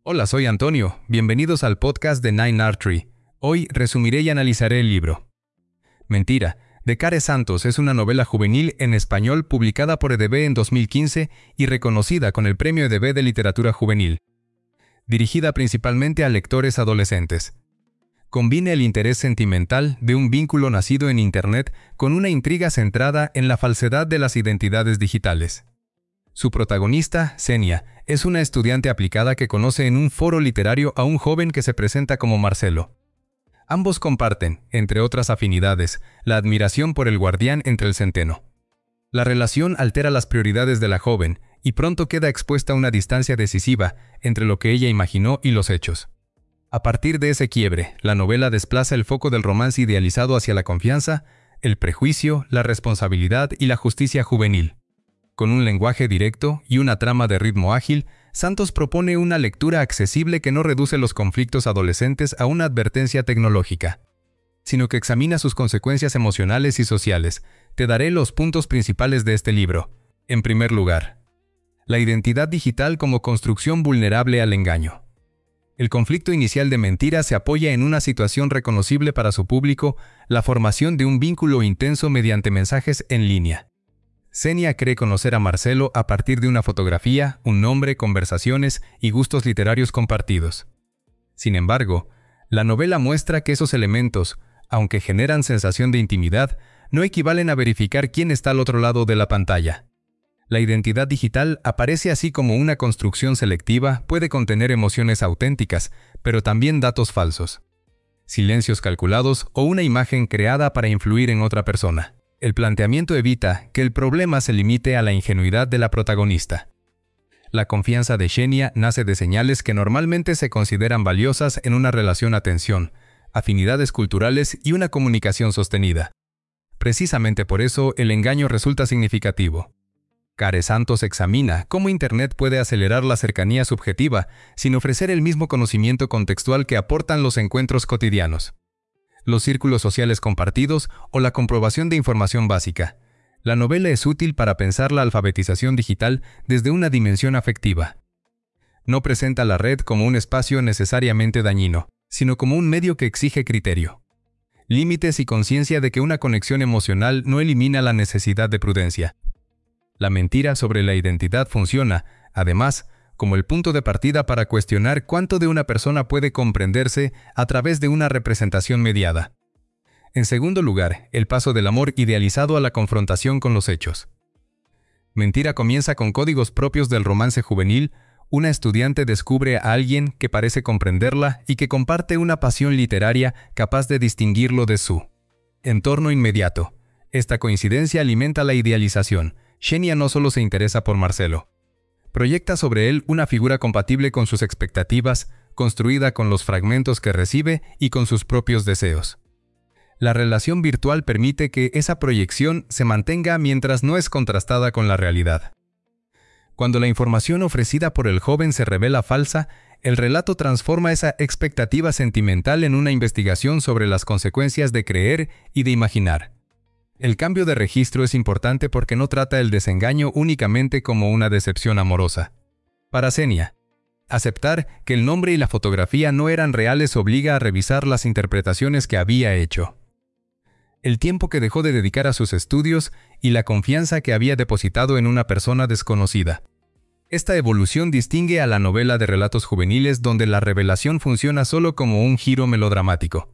Hola, soy Antonio. Bienvenidos al podcast de Nine Artery. Hoy resumiré y analizaré el libro. Mentira, de Care Santos es una novela juvenil en español publicada por EDB en 2015 y reconocida con el Premio EDB de Literatura Juvenil. Dirigida principalmente a lectores adolescentes. Combina el interés sentimental de un vínculo nacido en Internet con una intriga centrada en la falsedad de las identidades digitales. Su protagonista, Xenia, es una estudiante aplicada que conoce en un foro literario a un joven que se presenta como Marcelo. Ambos comparten, entre otras afinidades, la admiración por el guardián entre el centeno. La relación altera las prioridades de la joven y pronto queda expuesta a una distancia decisiva entre lo que ella imaginó y los hechos. A partir de ese quiebre, la novela desplaza el foco del romance idealizado hacia la confianza, el prejuicio, la responsabilidad y la justicia juvenil. Con un lenguaje directo y una trama de ritmo ágil, Santos propone una lectura accesible que no reduce los conflictos adolescentes a una advertencia tecnológica, sino que examina sus consecuencias emocionales y sociales. Te daré los puntos principales de este libro. En primer lugar, la identidad digital como construcción vulnerable al engaño. El conflicto inicial de Mentira se apoya en una situación reconocible para su público, la formación de un vínculo intenso mediante mensajes en línea. Xenia cree conocer a Marcelo a partir de una fotografía, un nombre, conversaciones y gustos literarios compartidos. Sin embargo, la novela muestra que esos elementos, aunque generan sensación de intimidad, no equivalen a verificar quién está al otro lado de la pantalla. La identidad digital aparece así como una construcción selectiva, puede contener emociones auténticas, pero también datos falsos, silencios calculados o una imagen creada para influir en otra persona. El planteamiento evita que el problema se limite a la ingenuidad de la protagonista. La confianza de Xenia nace de señales que normalmente se consideran valiosas en una relación a-tensión, afinidades culturales y una comunicación sostenida. Precisamente por eso el engaño resulta significativo. Care Santos examina cómo Internet puede acelerar la cercanía subjetiva sin ofrecer el mismo conocimiento contextual que aportan los encuentros cotidianos, los círculos sociales compartidos o la comprobación de información básica. La novela es útil para pensar la alfabetización digital desde una dimensión afectiva. No presenta la red como un espacio necesariamente dañino, sino como un medio que exige criterio, límites y conciencia de que una conexión emocional no elimina la necesidad de prudencia. La mentira sobre la identidad funciona, además, como el punto de partida para cuestionar cuánto de una persona puede comprenderse a través de una representación mediada. En segundo lugar, el paso del amor idealizado a la confrontación con los hechos. Mentira comienza con códigos propios del romance juvenil. Una estudiante descubre a alguien que parece comprenderla y que comparte una pasión literaria capaz de distinguirlo de su entorno inmediato. Esta coincidencia alimenta la idealización. Xenia no solo se interesa por Marcelo, proyecta sobre él una figura compatible con sus expectativas, construida con los fragmentos que recibe y con sus propios deseos. La relación virtual permite que esa proyección se mantenga mientras no es contrastada con la realidad. Cuando la información ofrecida por el joven se revela falsa, el relato transforma esa expectativa sentimental en una investigación sobre las consecuencias de creer y de imaginar. El cambio de registro es importante porque no trata el desengaño únicamente como una decepción amorosa. Para Xenia, aceptar que el nombre y la fotografía no eran reales obliga a revisar las interpretaciones que había hecho, el tiempo que dejó de dedicar a sus estudios y la confianza que había depositado en una persona desconocida. Esta evolución distingue a la novela de relatos juveniles donde la revelación funciona solo como un giro melodramático.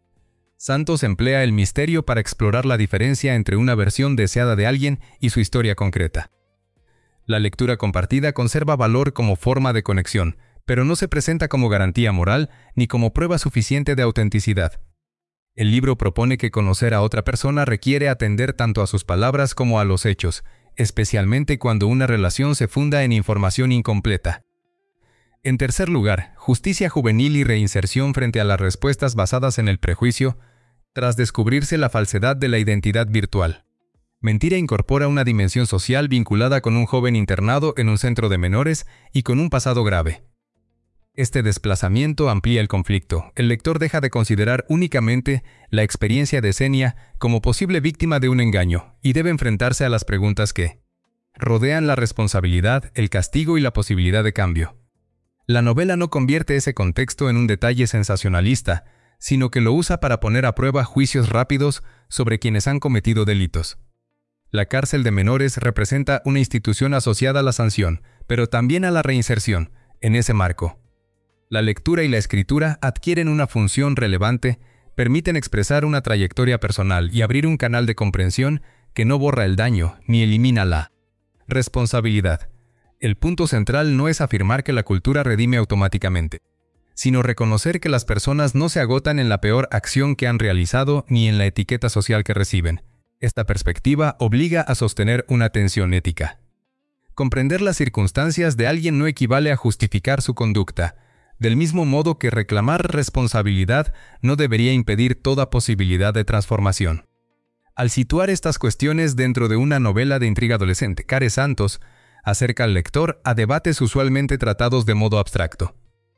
Santos emplea el misterio para explorar la diferencia entre una versión deseada de alguien y su historia concreta. La lectura compartida conserva valor como forma de conexión, pero no se presenta como garantía moral ni como prueba suficiente de autenticidad. El libro propone que conocer a otra persona requiere atender tanto a sus palabras como a los hechos, especialmente cuando una relación se funda en información incompleta. En tercer lugar, justicia juvenil y reinserción frente a las respuestas basadas en el prejuicio, tras descubrirse la falsedad de la identidad virtual. Mentira incorpora una dimensión social vinculada con un joven internado en un centro de menores y con un pasado grave. Este desplazamiento amplía el conflicto. El lector deja de considerar únicamente la experiencia de Xenia como posible víctima de un engaño y debe enfrentarse a las preguntas que rodean la responsabilidad, el castigo y la posibilidad de cambio. La novela no convierte ese contexto en un detalle sensacionalista, sino que lo usa para poner a prueba juicios rápidos sobre quienes han cometido delitos. La cárcel de menores representa una institución asociada a la sanción, pero también a la reinserción, en ese marco. La lectura y la escritura adquieren una función relevante, permiten expresar una trayectoria personal y abrir un canal de comprensión que no borra el daño ni elimina la responsabilidad. El punto central no es afirmar que la cultura redime automáticamente, sino reconocer que las personas no se agotan en la peor acción que han realizado ni en la etiqueta social que reciben. Esta perspectiva obliga a sostener una tensión ética. Comprender las circunstancias de alguien no equivale a justificar su conducta, del mismo modo que reclamar responsabilidad no debería impedir toda posibilidad de transformación. Al situar estas cuestiones dentro de una novela de intriga adolescente, Care Santos acerca al lector a debates usualmente tratados de modo abstracto.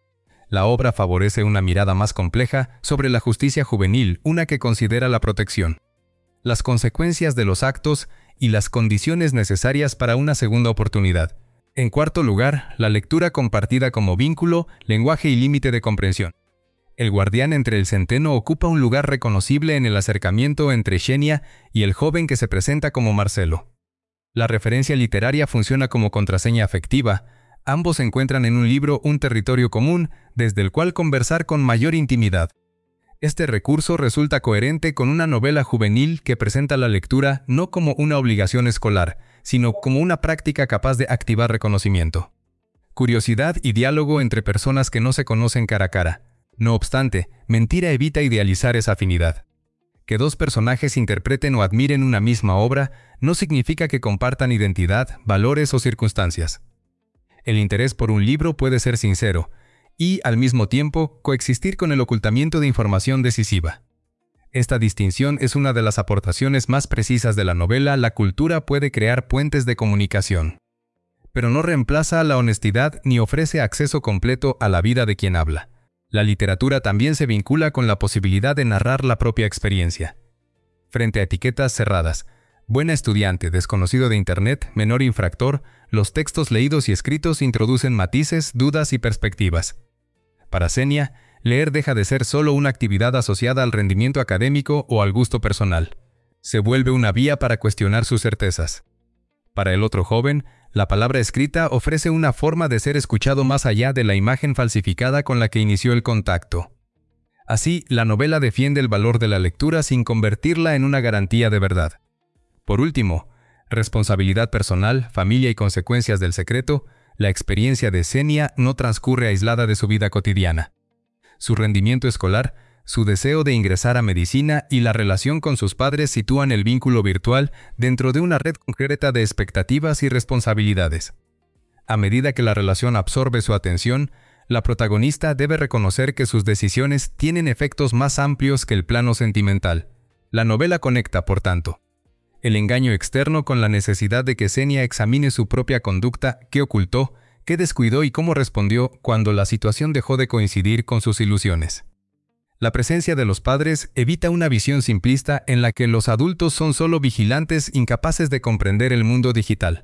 La obra favorece una mirada más compleja sobre la justicia juvenil, una que considera la protección, las consecuencias de los actos y las condiciones necesarias para una segunda oportunidad. En cuarto lugar, la lectura compartida como vínculo, lenguaje y límite de comprensión. El guardián entre el centeno ocupa un lugar reconocible en el acercamiento entre Xenia y el joven que se presenta como Marcelo. La referencia literaria funciona como contraseña afectiva. Ambos encuentran en un libro un territorio común desde el cual conversar con mayor intimidad. Este recurso resulta coherente con una novela juvenil que presenta la lectura no como una obligación escolar, sino como una práctica capaz de activar reconocimiento, curiosidad y diálogo entre personas que no se conocen cara a cara. No obstante, Mentira evita idealizar esa afinidad. Que dos personajes interpreten o admiren una misma obra no significa que compartan identidad, valores o circunstancias. El interés por un libro puede ser sincero y, al mismo tiempo, coexistir con el ocultamiento de información decisiva. Esta distinción es una de las aportaciones más precisas de la novela. La cultura puede crear puentes de comunicación, pero no reemplaza la honestidad ni ofrece acceso completo a la vida de quien habla. La literatura también se vincula con la posibilidad de narrar la propia experiencia. Frente a etiquetas cerradas, buena estudiante, desconocido de Internet, menor infractor, los textos leídos y escritos introducen matices, dudas y perspectivas. Para Xenia, leer deja de ser solo una actividad asociada al rendimiento académico o al gusto personal. Se vuelve una vía para cuestionar sus certezas. Para el otro joven, la palabra escrita ofrece una forma de ser escuchado más allá de la imagen falsificada con la que inició el contacto. Así, la novela defiende el valor de la lectura sin convertirla en una garantía de verdad. Por último, responsabilidad personal, familia y consecuencias del secreto, la experiencia de Xenia no transcurre aislada de su vida cotidiana. Su rendimiento escolar, su deseo de ingresar a medicina y la relación con sus padres sitúan el vínculo virtual dentro de una red concreta de expectativas y responsabilidades. A medida que la relación absorbe su atención, la protagonista debe reconocer que sus decisiones tienen efectos más amplios que el plano sentimental. La novela conecta, por tanto, el engaño externo con la necesidad de que Xenia examine su propia conducta, qué ocultó, qué descuidó y cómo respondió cuando la situación dejó de coincidir con sus ilusiones. La presencia de los padres evita una visión simplista en la que los adultos son solo vigilantes incapaces de comprender el mundo digital.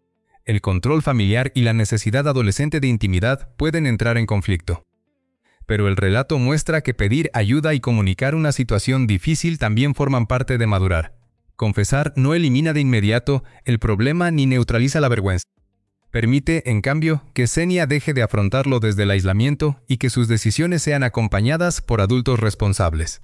El control familiar y la necesidad adolescente de intimidad pueden entrar en conflicto. Pero el relato muestra que pedir ayuda y comunicar una situación difícil también forman parte de madurar. Confesar no elimina de inmediato el problema ni neutraliza la vergüenza. Permite, en cambio, que Xenia deje de afrontarlo desde el aislamiento y que sus decisiones sean acompañadas por adultos responsables.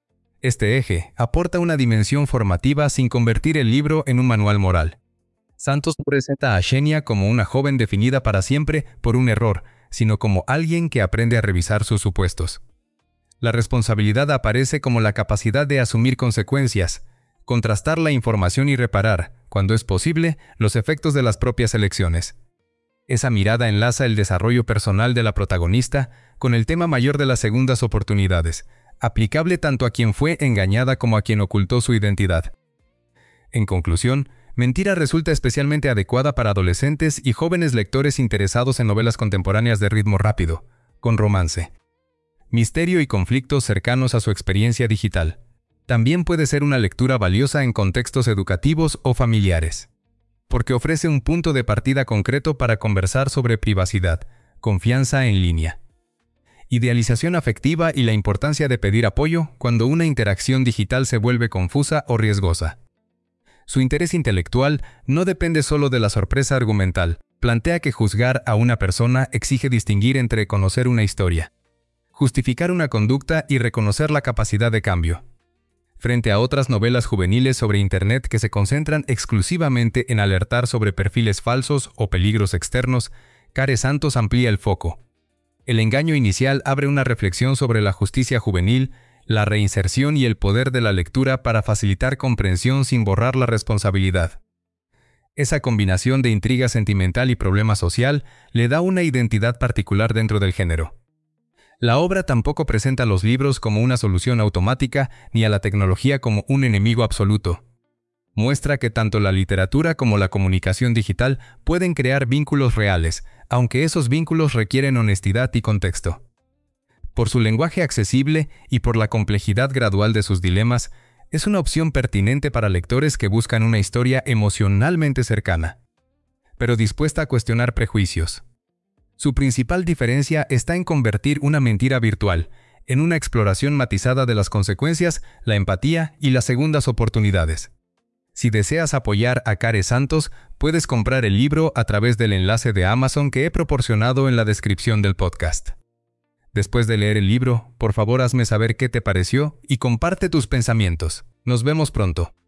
Este eje aporta una dimensión formativa sin convertir el libro en un manual moral. Santos presenta a Xenia como una joven definida para siempre por un error, sino como alguien que aprende a revisar sus supuestos. La responsabilidad aparece como la capacidad de asumir consecuencias, contrastar la información y reparar, cuando es posible, los efectos de las propias elecciones. Esa mirada enlaza el desarrollo personal de la protagonista con el tema mayor de las segundas oportunidades, aplicable tanto a quien fue engañada como a quien ocultó su identidad. En conclusión, Mentira resulta especialmente adecuada para adolescentes y jóvenes lectores interesados en novelas contemporáneas de ritmo rápido, con romance, misterio y conflictos cercanos a su experiencia digital. También puede ser una lectura valiosa en contextos educativos o familiares, porque ofrece un punto de partida concreto para conversar sobre privacidad, confianza en línea. Idealización afectiva y la importancia de pedir apoyo cuando una interacción digital se vuelve confusa o riesgosa. Su interés intelectual no depende solo de la sorpresa argumental. Plantea que juzgar a una persona exige distinguir entre conocer una historia, justificar una conducta y reconocer la capacidad de cambio. Frente a otras novelas juveniles sobre Internet que se concentran exclusivamente en alertar sobre perfiles falsos o peligros externos, Care Santos amplía el foco. El engaño inicial abre una reflexión sobre la justicia juvenil, la reinserción y el poder de la lectura para facilitar comprensión sin borrar la responsabilidad. Esa combinación de intriga sentimental y problema social le da una identidad particular dentro del género. La obra tampoco presenta a los libros como una solución automática ni a la tecnología como un enemigo absoluto. Muestra que tanto la literatura como la comunicación digital pueden crear vínculos reales, aunque esos vínculos requieren honestidad y contexto. Por su lenguaje accesible y por la complejidad gradual de sus dilemas, es una opción pertinente para lectores que buscan una historia emocionalmente cercana, pero dispuesta a cuestionar prejuicios. Su principal diferencia está en convertir una mentira virtual en una exploración matizada de las consecuencias, la empatía y las segundas oportunidades. Si deseas apoyar a Care Santos, puedes comprar el libro a través del enlace de Amazon que he proporcionado en la descripción del podcast. Después de leer el libro, por favor hazme saber qué te pareció y comparte tus pensamientos. Nos vemos pronto.